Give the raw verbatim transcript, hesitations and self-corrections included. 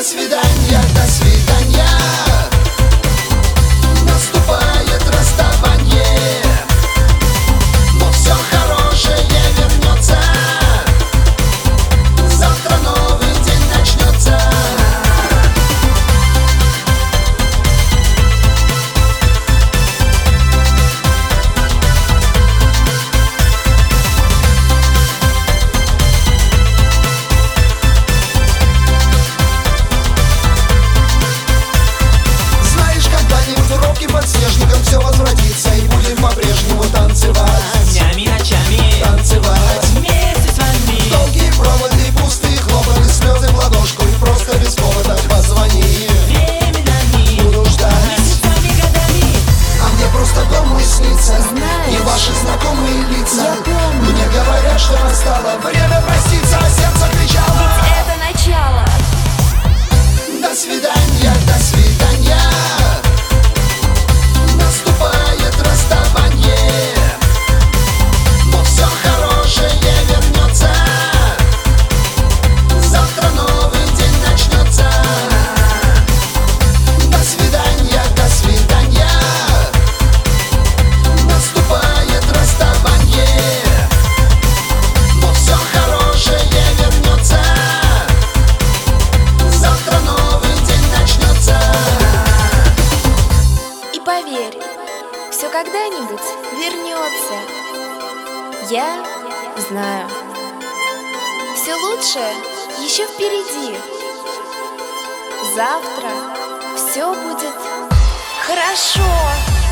свидания, до свидания. Наступает расставание, но все хорошее вернется. Завтра новый день начнется. Подснежником все возвратится, и будем по-прежнему танцевать. Днями, ночами танцевать вместе с вами. Долгие проводы, пустые хлопоты, слезы в ладошку, и просто без повода позвони. Время нами буду ждать месяцами, годами. А мне просто дом мой снится. Знаешь, и ваши знакомые лица. я помню. Мне говорят, что настало время проститься, а сердце кричало: ведь это начало. до свидания, до свидания. Наступает расставание, но все хорошее вернется. Завтра новый день начнется. До свидания, до свидания. Наступает расставание, но все хорошее вернется. Завтра новый день начнется. И поверь, все когда-нибудь вернется. Я знаю. Все лучшее еще впереди. Завтра все будет хорошо.